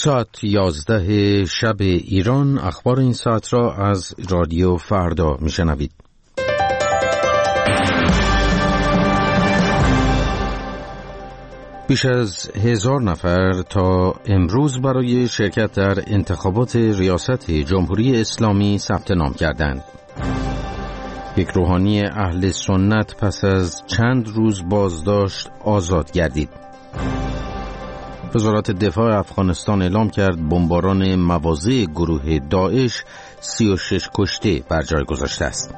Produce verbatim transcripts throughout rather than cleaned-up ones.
ساعت یازده شب ایران. اخبار این ساعت را از رادیو فردا میشنوید. بیش از هزار نفر تا امروز برای شرکت در انتخابات ریاست جمهوری اسلامی ثبت نام کردند. یک روحانی اهل سنت پس از چند روز بازداشت آزاد گردید. وزارت دفاع افغانستان اعلام کرد بمباران مواضع گروه داعش سی و شش کشته بر جای گذاشته است.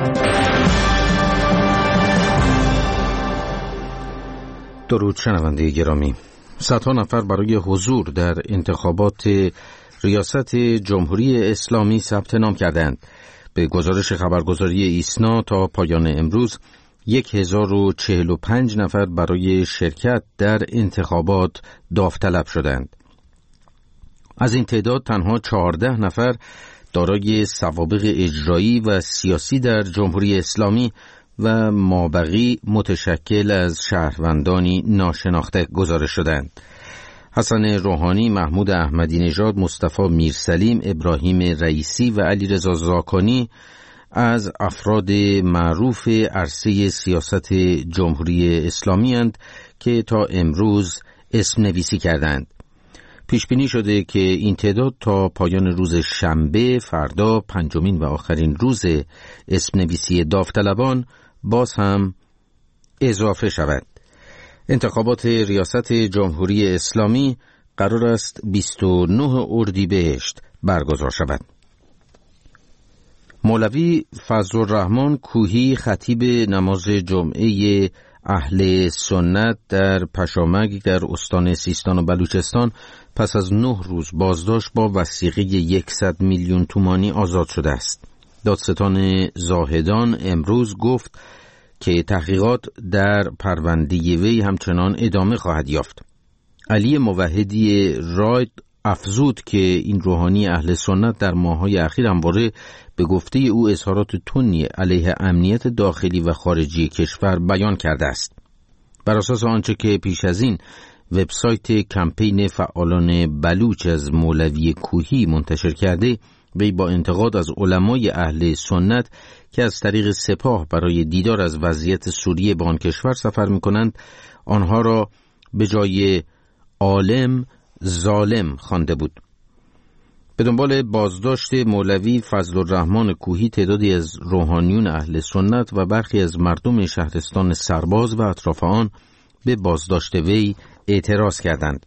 درود شنونده گرامی. صدها نفر برای حضور در انتخابات ریاست جمهوری اسلامی ثبت نام کردند. به گزارش خبرگزاری ایسنا تا پایان امروز یک هزار و چهل و پنج نفر برای شرکت در انتخابات داوطلب شدند. از این تعداد تنها چهارده نفر دارای سوابق اجرایی و سیاسی در جمهوری اسلامی و مابقی متشکل از شهروندانی ناشناخته گزارش شدند. حسن روحانی، محمود احمدی نژاد، مصطفی میرسلیم، ابراهیم رئیسی و علیرضا زاکانی از افراد معروف عرصه سیاست جمهوری اسلامی اند که تا امروز اسم نویسی کردند. پیش بینی شده که این تعداد تا پایان روز شنبه فردا پنجمین و آخرین روز اسم نویسی داوطلبان باز هم اضافه شود. انتخابات ریاست جمهوری اسلامی قرار است بیست و نه اردیبهشت برگزار شود. مولوی فضل الرحمن کوهی خطیب نماز جمعه اهل سنت در پشامک در استان سیستان و بلوچستان پس از نه روز بازداشت با وثیقه صد میلیون تومانی آزاد شده است. دادستان زاهدان امروز گفت که تحقیقات در پرونده وی همچنان ادامه خواهد یافت. علی موحدی راید افزود که این روحانی اهل سنت در ماه‌های اخیر همواره به گفته او اظهارات تندی علیه امنیت داخلی و خارجی کشور بیان کرده است. بر اساس آنچه که پیش از این وبسایت کمپین فعالان بلوچ از مولوی کوهی منتشر کرده، وی با انتقاد از علمای اهل سنت که از طریق سپاه برای دیدار از وضعیت سوریه به آن کشور سفر می‌کنند، آنها را به جای عالم ظالم خوانده بود. به دنبال بازداشت مولوی فضل الرحمن کوهی تعدادی از روحانیون اهل سنت و برخی از مردم شهرستان سرباز و اطراف آن به بازداشت وی اعتراض کردند.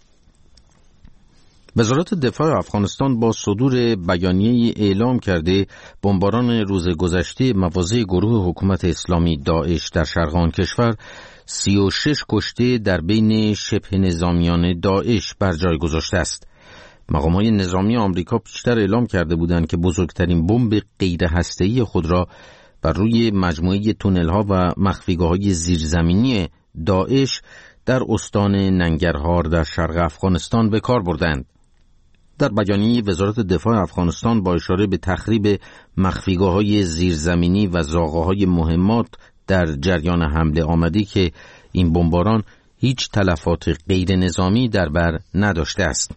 وزارت دفاع افغانستان با صدور بیانیه‌ای اعلام کرده بمباران روز گذشته مواضع گروه حکومت اسلامی داعش در شرق آن کشور سی و شش کشته در بین شبه نظامیان داعش بر جای گذاشته است. مقامات نظامی آمریکا پیشتر اعلام کرده بودند که بزرگترین بمب غیر هسته‌ای خود را بر روی مجموعه تونل‌ها و مخفیگاه‌های زیرزمینی داعش در استان ننگرهار در شرق افغانستان به کار بردند. در بیانیه وزارت دفاع افغانستان با اشاره به تخریب مخفیگاه‌های زیرزمینی و زاغه‌های مهمات در جریان حمله آمدی که این بمباران هیچ تلفات غیر نظامی در بر نداشته است.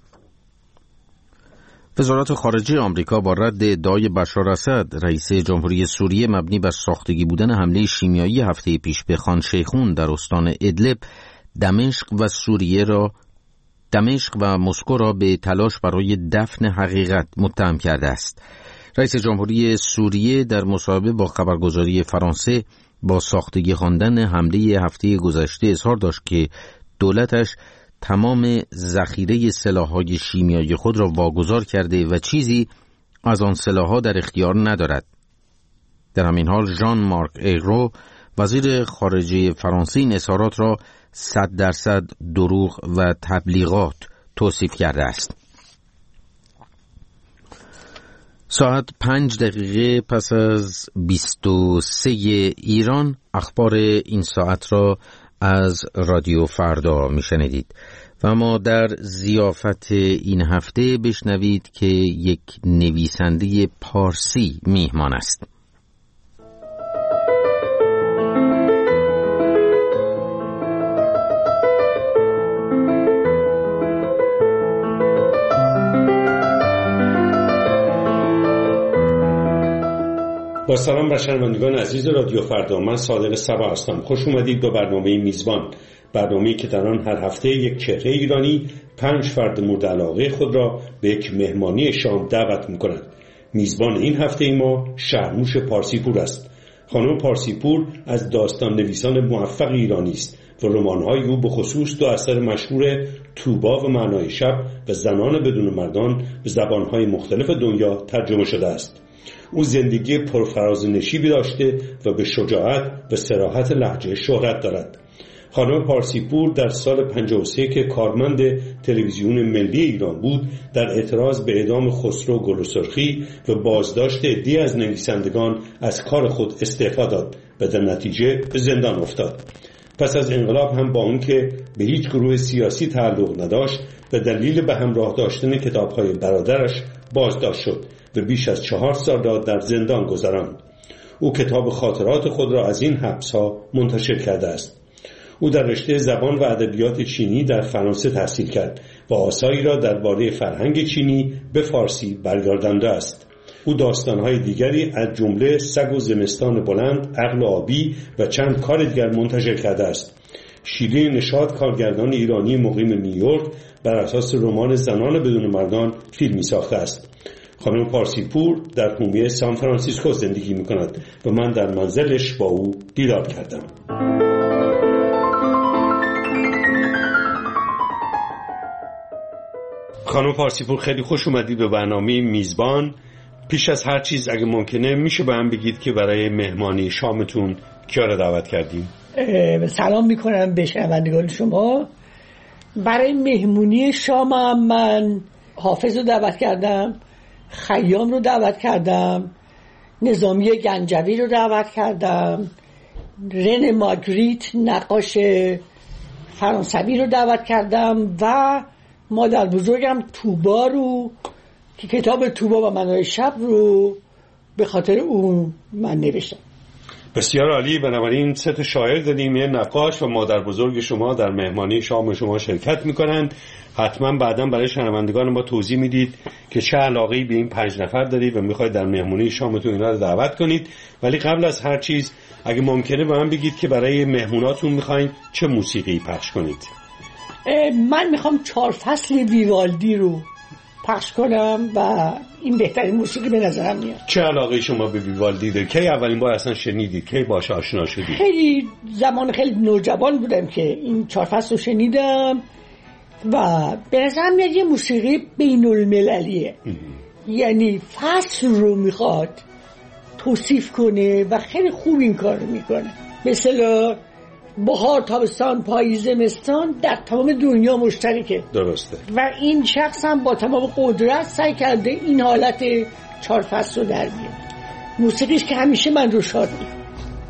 وزارت خارجه آمریکا با رد ادعای بشار اسد رئیس جمهوری سوریه مبنی بر ساختگی بودن حمله شیمیایی هفته پیش به خان شیخون در استان ادلب، دمشق و سوریه را دمشق و مسکو را به تلاش برای دفن حقیقت متهم کرده است. رئیس جمهوری سوریه در مصاحبه با خبرگزاری فرانسه با ساختگی خواندن حمله هفته گذشته اظهار داشت که دولتش تمام ذخیره سلاح‌های شیمیایی خود را واگذار کرده و چیزی از آن سلاح‌ها در اختیار ندارد. در همین حال ژان مارک ایرو وزیر خارجه فرانسه این اظهارات را صد درصد دروغ و تبلیغات توصیف کرده است. ساعت پنج دقیقه پس از بیست و سه ایران اخبار این ساعت را از رادیو فردا میشنیدید و ما در ضیافت این هفته بشنوید که یک نویسنده پارسی میهمان است. با سلام بر شنوندگان عزیز رادیو فردا، من صادق صبا هستم. خوش اومدید به برنامه میزبان، برنامه‌ای که در آن هر هفته یک چهره ایرانی پنج فرد مورد علاقه خود را به یک مهمانی شام دعوت می‌کند. میزبان این هفته ما شهرنوش پارسیپور است. خانم پارسیپور از داستان نویسان موفق ایرانی است و رمان‌های او به خصوص دو اثر مشهور طوبا و معنای شب و زنان بدون مردان به زبان‌های مختلف دنیا ترجمه شده است. او زندگی پرفراز و نشیبی داشته و به شجاعت و صراحت لهجه شهرت دارد. خانم پارسیپور در سال پنجاه و سه که کارمند تلویزیون ملی ایران بود، در اعتراض به اعدام خسرو گل‌وسرخی و بازداشت عده‌ای از نویسندگان از کار خود استعفا داد و در نتیجه به زندان افتاد. پس از انقلاب هم با اون که به هیچ گروه سیاسی تعلق نداشت به دلیل به همراه داشتن کتاب‌های برادرش بازداشت شد و بیش از چهار سال را در زندان گذراند. او کتاب خاطرات خود را از این حبس‌ها منتشر کرده است. او در رشته زبان و ادبیات چینی در فرانسه تحصیل کرد و آثاری را درباره فرهنگ چینی به فارسی برگردانده است. او داستان‌های دیگری از جمله سگ و زمستان بلند، عقل آبی و چند کار دیگر منتشر کرده است. شیرین نشاط، کارگردان ایرانی مقیم نیویورک، بر اساس رمان زنان بدون مردان فیلمی ساخته است. خانم پارسیپور در حومه سان فرانسیسکو زندگی می‌کند و من در منزلش با او دیدار کردم. خانم پارسیپور، خیلی خوش اومدید به برنامه میزبان. پیش از هر چیز اگه ممکنه میشه به هم بگید که برای مهمانی شامتون کیا را دعوت کردیم؟ سلام میکنم به شنوندگان شما. برای مهمونی شامم من حافظ رو دعوت کردم، خیام رو دعوت کردم، نظامی گنجوی رو دعوت کردم، رن ماگریت نقاش فرانسوی رو دعوت کردم و مادر بزرگم طوبا رو که کتاب طوبا و معنای شب رو به خاطر اون من نوشتم. بسیار عالی. بنابراین سه تا شاعر داریم، یه نقاش و مادر بزرگ شما در مهمانی شام شما شرکت میکنند. حتما بعداً برای شنوندگان ما توضیح میدید که چه علاقه‌ای به این پنج نفر دارید و میخواید در مهمانی شامتون اینا رو دعوت کنید. ولی قبل از هر چیز اگه ممکنه به من بگید که برای مهموناتون میخواین چه موسیقی پخش کنید. من میخوام چهار فصل ویوالدی رو پخش کنم و این بهترین موسیقی به نظرم میاد. چه علاقه شما به ویوالدی دارید؟ کی اولین بار اصلا شنیدید؟ کی باهاش آشنا شدید؟ خیلی زمان خیلی نوجوان بودم که این چهار فصل رو شنیدم و به نظرم میاد یه موسیقی بین المللیه. یعنی فصل رو میخواد توصیف کنه و خیلی خوب این کار رو میکنه. مثلا بهار، تابستان، پاییز، زمستان در تمام دنیا مشترکه. درسته. و این شخص هم با تمام قدرت سعی کرده این حالت چهار فصل رو در بیاره. موسیقیش که همیشه من رو شاد می‌کنه.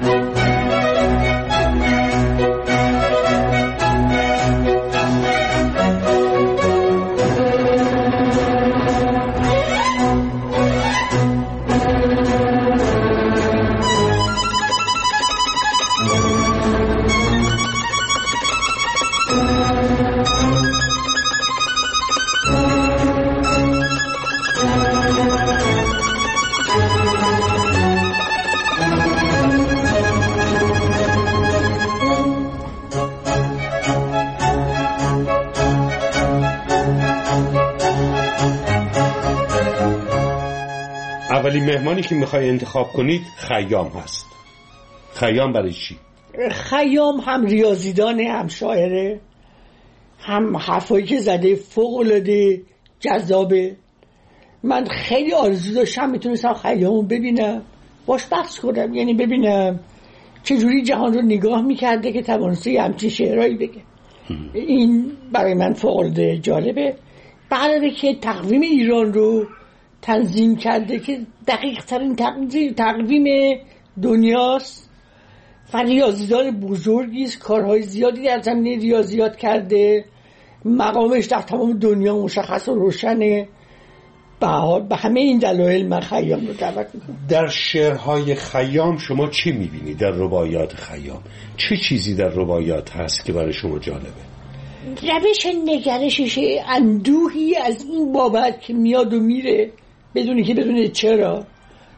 اولی مهمانی که میخوای انتخاب کنید خیام هست. خیام برای چی؟ خیام هم ریاضیدانه، هم شاعره، هم حرفایی که زده فوق‌العاده جذابه. من خیلی آرزو داشتم میتونستم خیامو ببینم، باش بحث کنم، یعنی ببینم چجوری جهان رو نگاه میکرده که توانسته همچین شعرهایی بگه. این برای من فوق‌العاده جالبه. بعد که تقویم ایران رو تنظیم کرده که دقیق ترین تقویم دنیاست و ریاضیدان بزرگیست، کارهای زیادی در زمینه ریاضیات کرده، مقامش در تمام دنیا مشخص و روشنه. به همه این دلایل من خیام رو دعوت میکنم. در شعرهای خیام شما چی میبینی؟ در رباعیات خیام چه چیزی در رباعیات هست که برای شما جالبه؟ روش نگرشش اندوهی از این بابت که میاد و میره بدونی که بدونه چرا،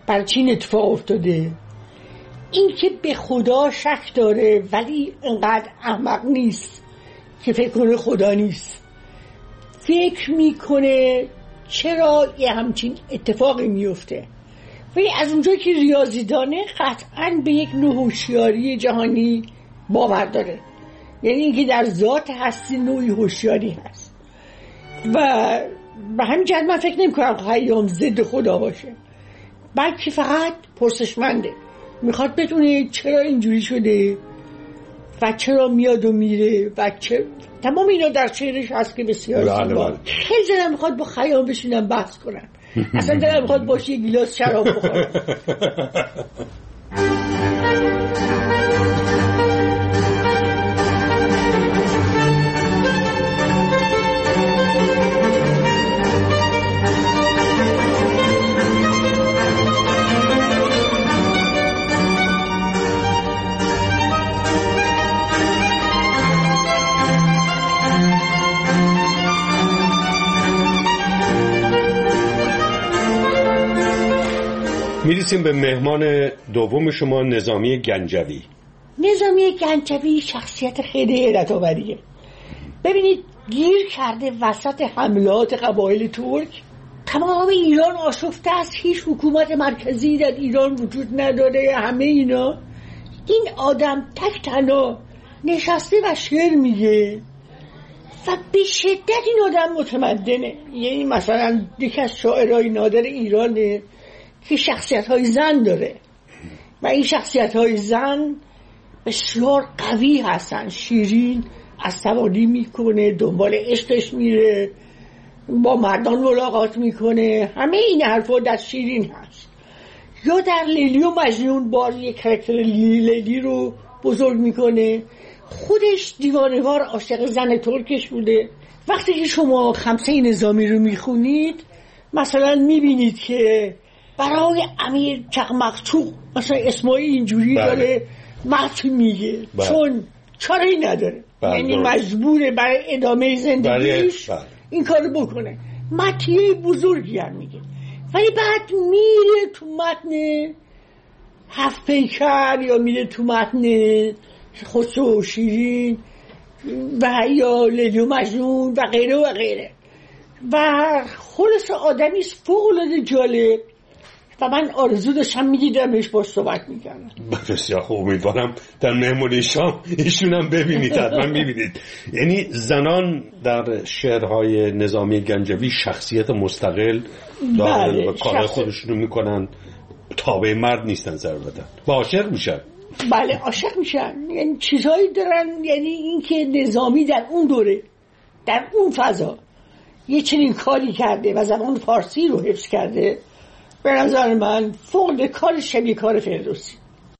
برای چی این اتفاق افتاده. این که به خدا شک داره ولی انقدر احمق نیست که فکر کنه خدا نیست. فکر میکنه چرا یه همچین اتفاقی میفته. ولی از اونجا که ریاضیدانه قطعاً به یک نوع هوشیاری جهانی باور داره. یعنی اینکه در ذات هستی نوعی هوشیاری هست و به همین جهت من فکر نمی کنم خیام ضد خدا باشه، بلکه فقط پرسشمنده، میخواد بدونه چرا اینجوری شده و چرا میاد و میره و چه تمام اینا در شعرش هست که بسیار زیبا. خیلی دلم میخواد با خیام بشینم بحث کنم، اصلا دلم میخواد باش یه گیلاس شراب بخورم. میرسیم به مهمان دوم شما، نظامی گنجوی. نظامی گنجوی شخصیت خیلی حیرت آوریه. ببینید گیر کرده وسط حملات قبایل ترک، تمام ایران آشفته است، هیچ حکومت مرکزی در ایران وجود نداره، همه اینا. این آدم تک تنها نشسته و شعر میگه و به شدت این آدم متمدنه. یعنی مثلا یکی از شاعرای نادر ایرانه که شخصیت‌های زن داره و این شخصیت‌های زن بسیار قوی هستن. شیرین عصبانی میکنه، دنبال عشقش میره، با مردان ملاقات میکنه، همه این حرفا در شیرین هست. یا در لیلی و مجنون باز یک کاراکتر لیلی رو بزرگ میکنه، خودش دیوانه‌وار عاشق زن ترکش بوده. وقتی که شما خمسه نظامی رو میخونید مثلا میبینید که برای امیر چقمقچوق مثلا اسمایی اینجوری بله. داره مت میگه بله. چون چاری نداره بله. یعنی مجبوره برای ادامه زندگیش بله. این کارو بکنه. متیه بزرگی هم میگه، ولی بعد میره تو متن هفت پیکر یا میره تو متن خسرو و شیرین و یا لیلی و مجنون و غیره و غیره و خلاص آدمی فوق‌العاده جالب و من آرزو داشتم میدیدمش باش صحبت میکردم. بسیار خوب، امیدوارم در مهمونی شام ایشون هم ببینید، حتما میبینید. یعنی زنان در شعرهای نظامی گنجوی شخصیت مستقل دارن بله. و کار شخص... خودشونو میکنن، تابع مرد نیستن ضرورتاً، با عاشق میشن. بله عاشق میشن، یعنی چیزهایی دارن. یعنی اینکه نظامی در اون دوره در اون فضا یه چنین کاری کرده و زبان فارسی رو حفظ کرده، به نظر من فوق کار شبیه کار فردوسی.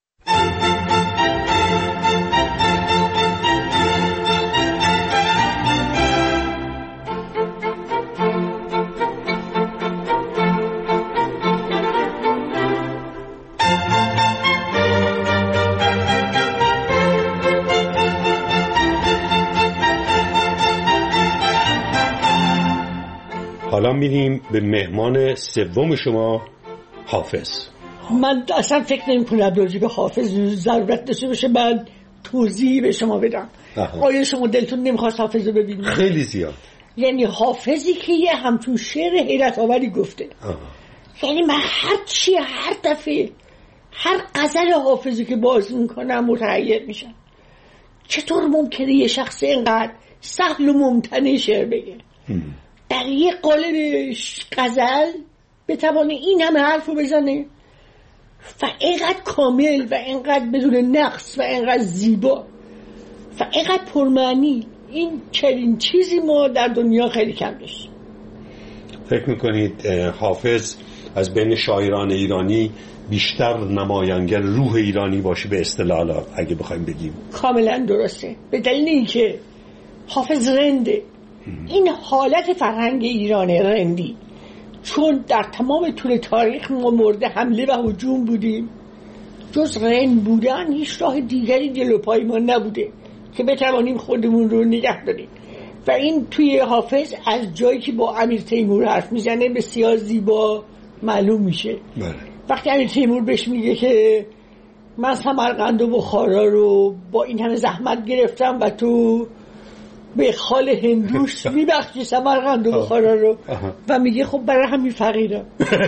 حالا میریم به مهمان سوم شما، حافظ. من اصلا فکر نمی کنم راجع به حافظ ضرورت داشته باشه من توضیح به شما بدم. آیا شما دلتون نمیخواست حافظ رو ببینید؟ خیلی زیاد. یعنی حافظی که یه همچون شعر حیرت آوری گفته. آه. یعنی من هر چی هر دفعه هر غزل حافظی که باز میکنم متحیر میشم. چطور ممکنه یه شخص اینقدر سهل و ممتنع شعر بگه؟ هم. در یه قالب غزل بتوانه این همه حرف رو بزنه و اینقدر کامل و اینقدر بدون نقص و اینقدر زیبا و اینقدر پرمعنی. این چنین چیزی ما در دنیا خیلی کم داشتیم. فکر میکنید حافظ از بین شاعران ایرانی بیشتر نمایانگر روح ایرانی باشه به اصطلاح اگه بخوایم بگیم؟ کاملا درسته، به دلیل اینکه حافظ رنده. این حالت فرهنگ ایرانه رندی، چون در تمام طول تاریخ ما مورد حمله و هجوم بودیم، جز رند بودن هیچ راه دیگری جلو پای ما نبوده که بتوانیم خودمون رو نگه داریم و این توی حافظ از جایی که با امیر تیمور حرف میزنه بسیار زیبا معلوم میشه. بله. وقتی امیر تیمور بهش میگه که من سمرقند و بخارا رو با این همه زحمت گرفتم و تو به خال هندوش میبخشی سمرقند و بخارا رو و میگه خب برای همین فقیرم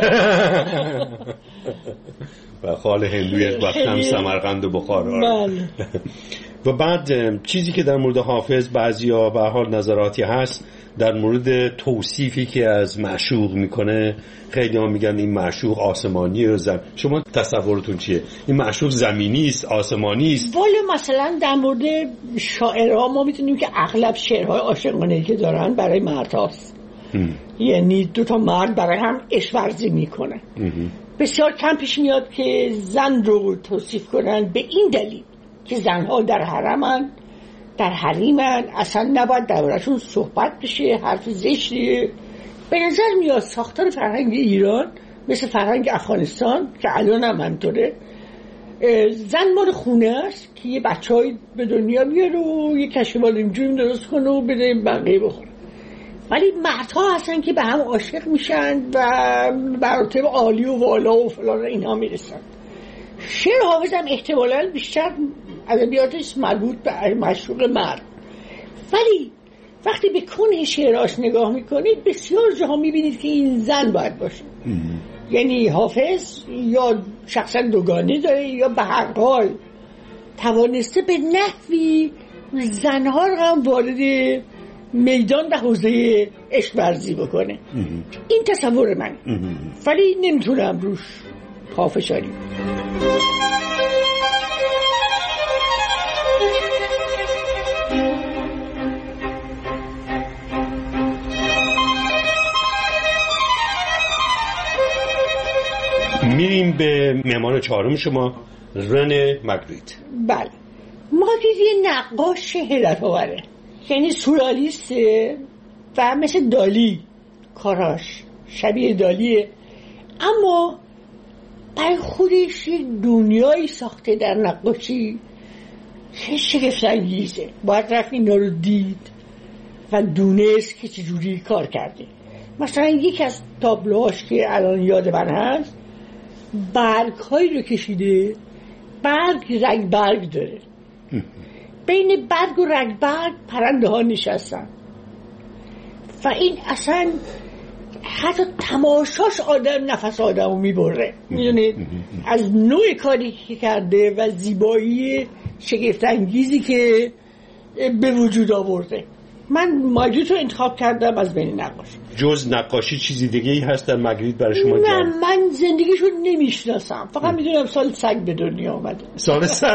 و خال هندویش بختم سمرقند و بخارا. و بعد چیزی که در مورد حافظ بعضیا به حال نظراتی هست در مورد توصیفی که از معشوق میکنه، خیلی ها میگن این معشوق آسمانی و زمین. شما تصورتون چیه؟ این معشوق زمینی است آسمانی است؟ والا مثلا در مورد شاعرها ما میتونیم که اغلب شعرهای عاشقانه‌ای که دارن برای مردهاست، یعنی دو تا مرد برای هم عشق ورزی میکنن. بسیار کم پیش میاد که زن رو توصیف کنن به این دلیل که زنها در حرمن، در حریمن، اصلا نباید دربارشون صحبت بشه، حرف زشتیه. به نظر میاد ساختار فرهنگ ایران مثل فرهنگ افغانستان که الان هم همطوره، زن مال خونه است که یه بچه های به دنیا بیاره و یه کشکبال اینجوری درست کنه و بده بقیه بخوره. ولی مردها هستن که به هم عاشق میشن و مراتب عالی و والا و فلان اینها میرسن. شعر حافظ هم احتمالاً بیشتر ادبیاتش مربوط به معشوق مرد، ولی وقتی به کنه شعراش نگاه میکنید بسیار جاها میبینید که این زن باید باشه. یعنی حافظ یا شخصا دوگانه داره یا به هر حال توانسته به نحوی زنها رو هم وارد میدان و حوزه عشق ورزی بکنه. این تصور من، ولی نمیتونم روش پافشاری. میریم به مهمان چهارم شما، رنه ماگریت. بله، ماگریت یه نقاش حیرت آوره، یعنی سورئالیسته و مثل دالی کاراش شبیه دالیه، اما برای خودش یه دنیایی ساخته در نقاشی که شگفت انگیزه. باید رفت اینا رو دید و دونست که چجوری کار کرده. مثلا یکی از تابلوهاش که الان یاد من هست، برگ هایی رو کشیده، برگ رنگ برگ داره، بین برگ و رنگ برگ پرنده ها نشستن و این اصلا حتی تماشاش آدم نفس آدم رو میبره. میدونید از نوع کاری که کرده و زیبایی شگفت انگیزی که به وجود آورده. من ماگریت رو انتخاب کردم از بین نقاشی. جز نقاشی چیزی دیگه ای هست در ماگریت برای شما؟ نه، من زندگیشو نمیشناسم، فقط میدونم سال سگ به دنیا آمده. سال سگ؟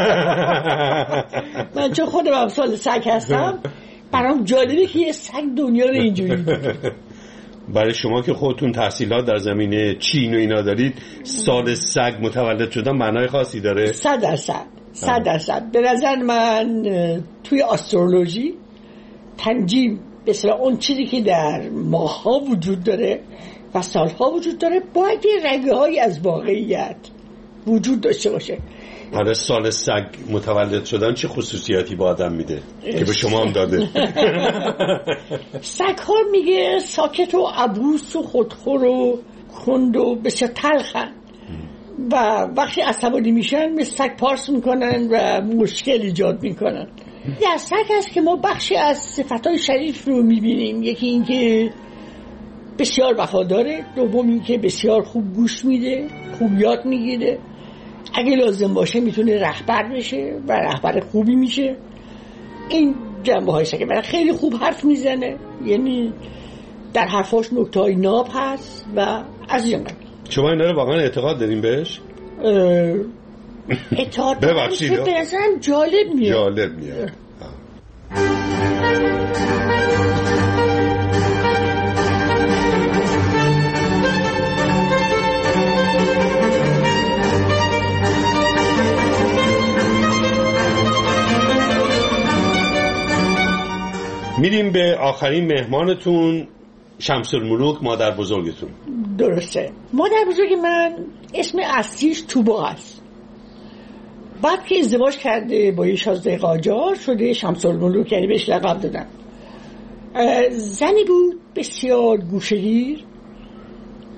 من چون خودم هم سال سگ هستم برام جالبه که یه سگ دنیا رو اینجوری بکنه. برای شما که خودتون تحصیلات در زمینه چین و اینا دارید، سال سگ متولد شدن معنای خاصی داره؟ صد درصد صد درصد. به نظر من توی آسترولوژی تنجیم مثلا اون چیزی که در ماه‌ها وجود داره و سالها وجود داره باید یه رگه‌هایی از واقعیت وجود داشته باشه. حالا سال سگ متولد شدن چه خصوصیاتی با آدم میده که به شما هم داده؟ سگ ها میگه ساکت و عبوس و خودخور و کند و بسیار تلخن و وقتی عصبانی میشن مثل سگ پارس میکنن و مشکل ایجاد میکنن. در سگ هست که ما بخشی از صفتهای شریف رو میبینیم. یکی این که بسیار وفاداره، دوم این که بسیار خوب گوش میده، خوب یاد میگیره، اگه لازم باشه میتونه رهبر بشه و رهبر خوبی میشه. این جنبه های سگه. برای خیلی خوب حرف میزنه، یعنی در حرفاش نکته های ناب هست و از این قبیل. شما اینا رو واقعا اعتقاد دارین بهش؟ اعتقاد ببخشید به نظرم جالب میاد. جالب میاد. میریم به آخرین مهمانتون، شمس الملوک، مادر بزرگتون. درسته. مادر بزرگ من اسم اصلیش توبا هست. بعد که ازدواج کرده با یه شازده قاجار شده شمس الملوک، یعنی بهش لقب دادن. زنی بود بسیار گوشه‌گیر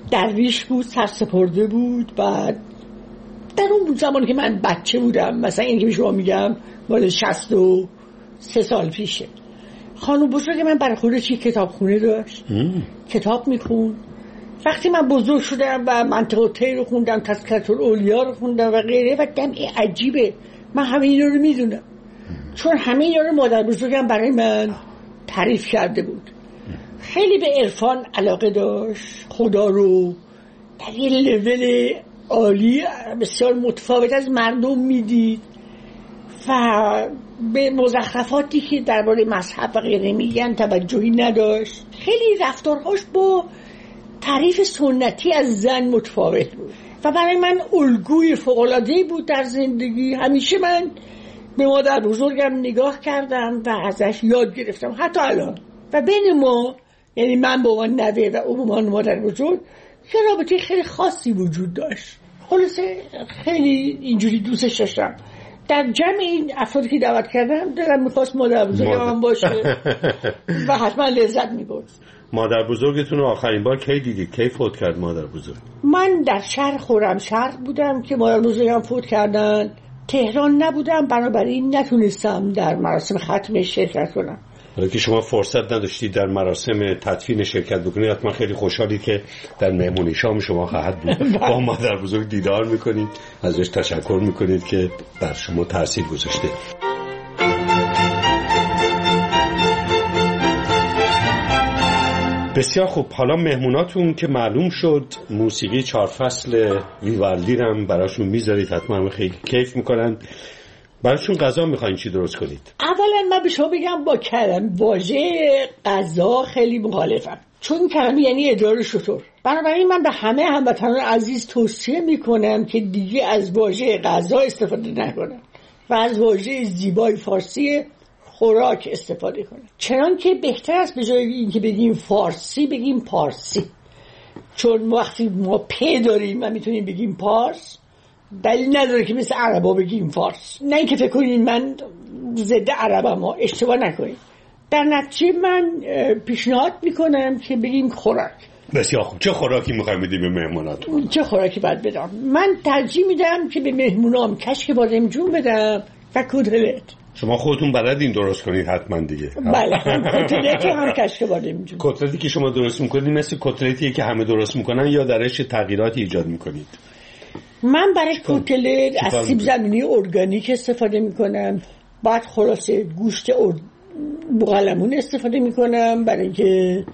درویش بود، سرسپرده بود. بعد در اون زمانی که من بچه بودم، مثلا این که به شما میگم مال شصت و سه سال پیشه، خانم بزرگ من برای خودش یک کتابخونه داشت، ام. کتاب میخوند. وقتی من بزرگ شدم و منطقه تی رو خوندم، تذکرة الاولیا رو خوندم و غیره، و دیدم این عجیبه، من همه اینا رو میدونم، چون همه اینا رو مادر بزرگم برای من تعریف کرده بود. خیلی به عرفان علاقه داشت، خدا رو در یه لول عالی بسیار متفاوت از مردم میدید و به مزخرفاتی که درباره مذهب و غیره میگن توجهی نداشت. خیلی رفتارهاش با تعریف سنتی از زن متفاوت بود و برای من الگوی فوق‌العاده‌ای بود در زندگی. همیشه من به مادر بزرگم نگاه کردم و ازش یاد گرفتم حتی الان. و بین ما، یعنی من با عنوان نوه و او به عنوان مادر بزرگ، یه رابطه خیلی خاصی وجود داشت. خلاصه خیلی اینجوری دوستش داشتم. در جمع این افرادی که دعوت کردم دلم میخواست مادر بزرگم هم باشه و حتما لذت میبرد. مادر بزرگتون رو آخرین بار کی دیدید؟ کی فوت کرد مادر بزرگ؟ من در شهر خرمشهر بودم که مادر بزرگم فوت کردن. تهران نبودم، بنابراین نتونستم در مراسم ختمش شرکت کنم. حالا که شما فرصت نداشتید در مراسم تدفین شرکت بکنید، حتما خیلی خوشحالید که در مهمونی شام شما خواهد بود. با مادر بزرگ دیدار میکنید، ازش تشکر میکنید که بر شما تاثیر گذاشته. بسیار خوب. حالا مهموناتون که معلوم شد، موسیقی چهار فصل ویوالدی هم براشون میذارید، حتما خیلی کیف میکنن. براشون غذا میخواین چی درست کنید؟ اولا من به شما بگم با کلمه واژه غذا خیلی مخالفم، چون کلمه یعنی ادرار شتر. بنابراین من به همه هموطنان عزیز توصیه میکنم که دیگه از واژه غذا استفاده نکنن و از واژه زیبای فارسی خوراک استفاده کنن. چنان که بهتر است به جای اینکه بگیم فارسی بگیم پارسی، چون وقتی ما پ داریم و میتونیم بگیم پارس، دلیل نداره که مثل عربا بگیم فارس. نه اینکه فکر کنین من ضد عربم، ما اشتباه نکنیم. در نتیجه من پیشنهاد میکنم که بگیم خوراک. بسیار خوب. چه خوراکی میخوایم بدیم به مهموناتون؟ چه خوراکی باید بدم؟ من ترجیح میدم که به مهمونام کشک بادمجون بدم و کتلت. شما خودتون بلدین درست کنید حتما دیگه. بله، کتلت هم کشک بادمجون. کتلتی که شما درست میکنید مثل کتلتیه که همه درست میکنن یا درش تغییراتی ایجاد میکنید؟ من برای کتلت از سیب زمینی ارگانیک استفاده میکنم. بعد خلاصه گوشت بوقلمون استفاده میکنم برای اینکه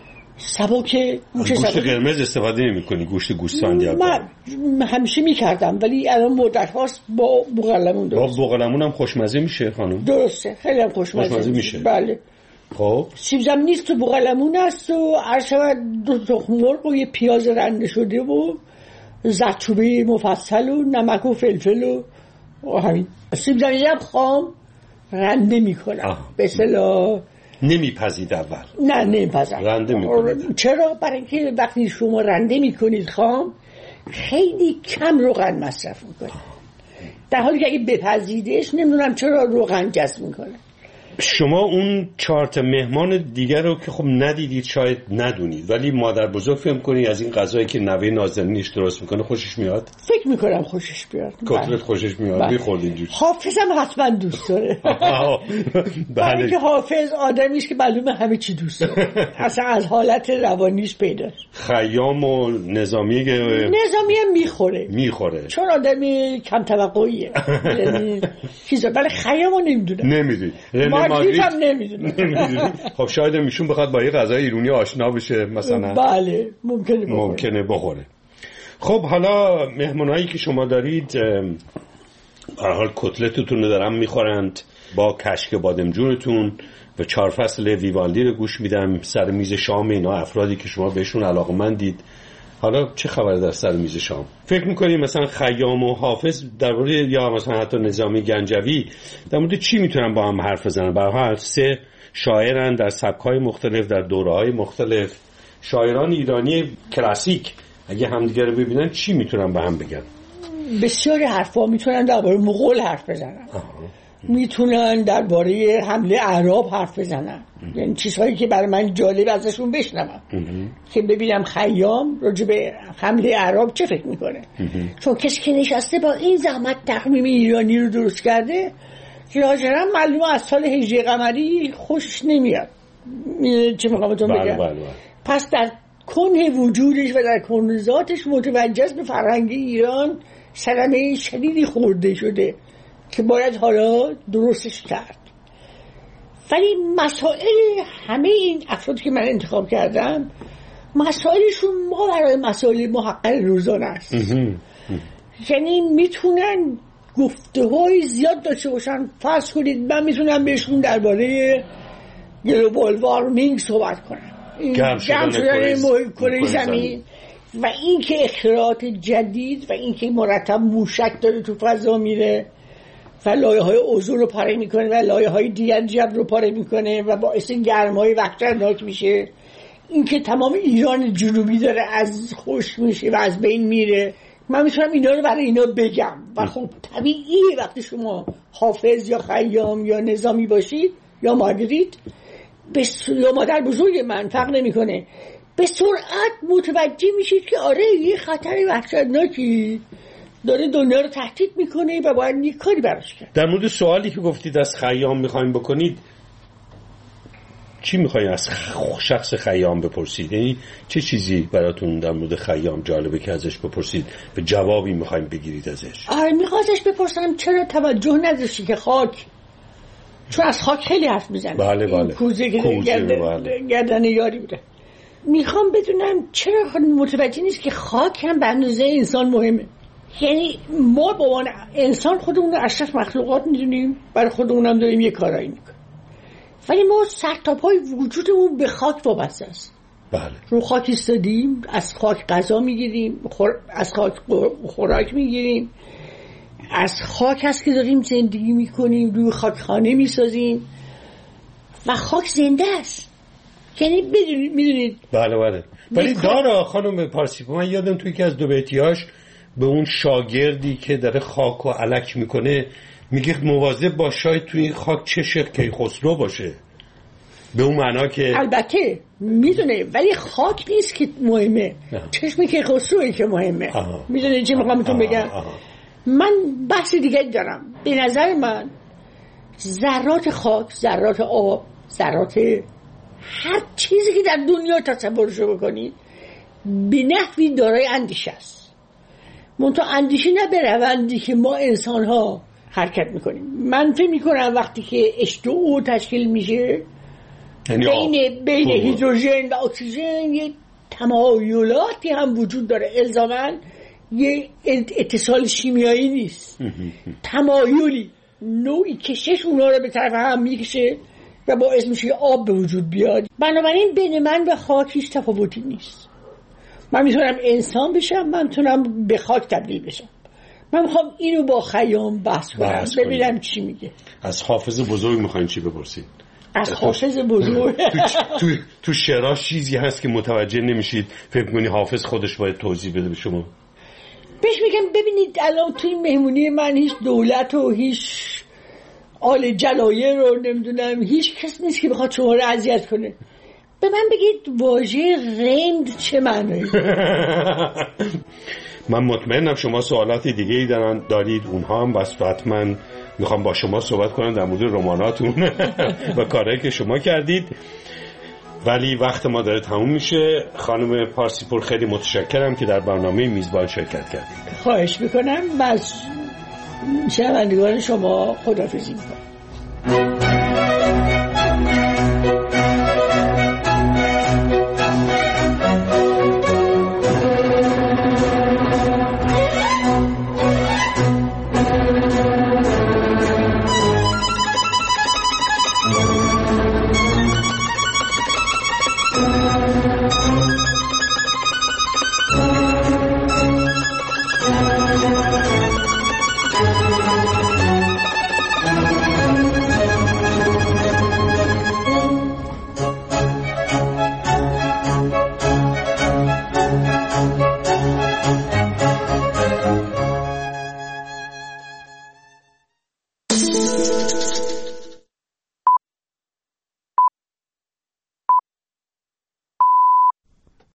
سبک. گوشت قرمز استفاده نمیکنی؟ گوشت گوسفندی؟ من همیشه میکردم ولی الان مدت هاست با بوقلمون درست. با بوقلمون هم خوشمزه میشه خانم؟ درسته، خیلی هم خوشمزه, خوشمزه میشه. بله. خب سیب زمینی است و بوقلمون است و عرشبت دو تخم مرغ و یه پیاز رنده شده و زردچوبه مفصل و نمک و فلفل و همین. سیب زمینی هم خام رنده میکنم به اصطلاح. نمیپزید اول؟ نه نمیپزم، رنده میکنید. چرا؟ برای اینکه وقتی شما رنده میکنید خام خیلی کم روغن مصرف میکنه، در حالی که اگه بپزیدش نمیدونم چرا روغن جذب میکنه. شما اون چهار تا مهمان دیگر رو که خب ندیدید شاید ندونید، ولی مادر بزرگ فهم کنی از این غذایی که نوه نازنینش درست میکنه خوشش میاد؟ فکر میکنم خوشش بیاد. کتلت خوشش میاد؟ میخوردین جوش؟ حافظم حتما دوست داره. بله که حافظ آدمیش که معلومه همه چی دوست داره، اصلا از حالت روانیش پیداست. خیام و نظامی نظامی هم میخوره میخوره چون آدمی کم توقعیه. یعنی چیزا، ولی خیامو نمیدونم. نمیدونی؟ ماگریت هم نمیدونم. خب شاید میشون بخواد با یه غذای ایرانی آشنا بشه مثلا. بله ممکنه بخوره. ممکنه بخوره. خب حالا مهمونایی که شما دارید به هر حال کتلتتون رو دارن میخورند با کشک بادمجونتون و چهار فصل ویوالدی رو گوش میدم سر میز شام اینا، افرادی که شما بهشون علاقه‌مندید. حالا چه خبره در سر میز شام؟ فکر میکنی مثلا خیام و حافظ در مورد، یا مثلا حتی نظامی گنجوی، در مورد چی میتونن با هم حرف بزنن؟ به هر حال سه شاعرن در سبک‌های مختلف، در دوره‌های مختلف، شاعران ایرانی کلاسیک. اگه همدیگه رو ببینن چی میتونن به هم بگن؟ بسیاری حرفا میتونن درباره مغول حرف بزنن. آه. میتونن درباره حمله اعراب حرف بزنن، یعنی چیزهایی که برای من جالب ازشون بشنوم که ببینم خیام راجع به حمله اعراب چه فکر میکنه. چون کسی که نشسته با این زحمت تقویم ایرانی رو درست کرده لاجرم معلومه از سال هجری قمری خوشش نمیاد. چه میخوام بهتون بگم؟ پس در کنه وجودش و در کنه ذاتش متوجه است به فرهنگ ایران صدمه شدیدی خورده شده که باید حالا درستش کرد. ولی مسائل همه این افرادی که من انتخاب کردم مسائلشون ما برای مسائل محقق روزانه است. یعنی میتونن گفته های زیاد داشته باشن. فرض کنید من میتونم بهشون درباره گلوبال وارمینگ صحبت کنم، گرم شدن کره زمین و این که اختراعات جدید و این که مرتب موشک داره تو فضا میره و لایه های اوزون رو پاره میکنه و لایه های دیگر جو رو پاره میکنه و باعث گرمای وحشتناک میشه، این که تمام ایران جنوبی داره از خشک میشه و از بین میره. من میتونم اینا رو برای اینا بگم و خب طبیعیه وقتی شما حافظ یا خیام یا نظامی باشید یا مارگریت بس... یا مادر بزرگ من فرق نمیکنه، به سرعت متوجه میشید که آره یه خطر وحشتناکی داره دنیا رو تهدید میکنه و باید یه کاری براش کرد. در مورد سوالی که گفتید از خیام میخوایم بکنید، چی میخواین از شخص خیام بپرسید؟ یعنی چه چیزی براتون در مورد خیام جالبه که ازش بپرسید، به جوابی میخوایم بگیرید ازش؟ آره میخوام ازش بپرسم چرا توجه نداشتی که خاک، چون از خاک خیلی حرف میزنه. بله بله. کوزه که گردن, گردن یاری بوده. میخوام بدونم چرا متوجه نیست که خاک هم به اندازه انسان مهمه. یعنی ما با عنوان انسان خودمون رو اشرف مخلوقات میدونیم، برای خودمون هم داریم یه کارایی میکنیم، ولی ما سرتاپای وجودمون به خاک وابسته است. بله. رو خاک ایستادیم، از خاک غذا میگیریم، خور... از خاک خوراک میگیریم، از خاک هست که داریم زندگی میکنیم، روی خاک خانه میسازیم و خاک زنده است. یعنی بدونید میدونید. بله بله. ولی دارا خانم پارسیپور، من یادم توی که از دو بیتیاش به اون شاگردی که داره خاک و الک میکنه میگه مواظب باش شاید توی خاک چشق کیخسرو باشه، به اون معنا که البته میدونه ولی خاک نیست که مهمه، چشم کیخسرویی که مهمه. میدونه چی میخوام بهتون بگم؟ من بحث دیگه دارم. به نظر من ذرات خاک، ذرات آب، ذرات هر چیزی که در دنیا تصورشو بکنید به نحوی دارای اندیشه است، منتها اندیشه نه به روندی که ما انسان ها حرکت میکنیم. من فکر میکنم وقتی که اچ تو او تشکیل میشه بین بین هیدروژن و اکسیژن یه تمایلاتی هم وجود داره، الزاماً یه اتصال شیمیایی نیست، تمایلی، نوعی کشش اونا رو به طرف هم میکشه و باعث میشه آب به وجود بیاد. بنابراین بین من و خاک هیچ تفاوتی نیست. من میتونم انسان بشم، من میتونم به خاک تبدیل بشم. من میخوام اینو با خیام بحث کنم ببینم چی میگه. از حافظ بزرگ میخواین چی بپرسید؟ از حافظ بزرگ تو تو تو شعراش چیزی هست که متوجه نمیشید، فکر کنی حافظ خودش باید توضیح بده به شما؟ بهش میگم ببینید الان توی مهمونی من هیچ دولت و هیچ آل جلایر رو نمیدونم هیچ کس نیست که بخواد شما رو اذیت کنه. به من بگید واژه رند چه معنی؟ من مطمئنم شما سوالات دیگه ای دارن دارید، اونها هم بس حتما میخوام با شما صحبت کنم در مورد رماناتون و کارهایی که شما کردید، ولی وقت ما داره تموم میشه. خانم پارسیپور خیلی متشکرم که در برنامه میزبان شرکت کردید. خواهش میکنم. از شنوندگان شما خداحافظی میکنم.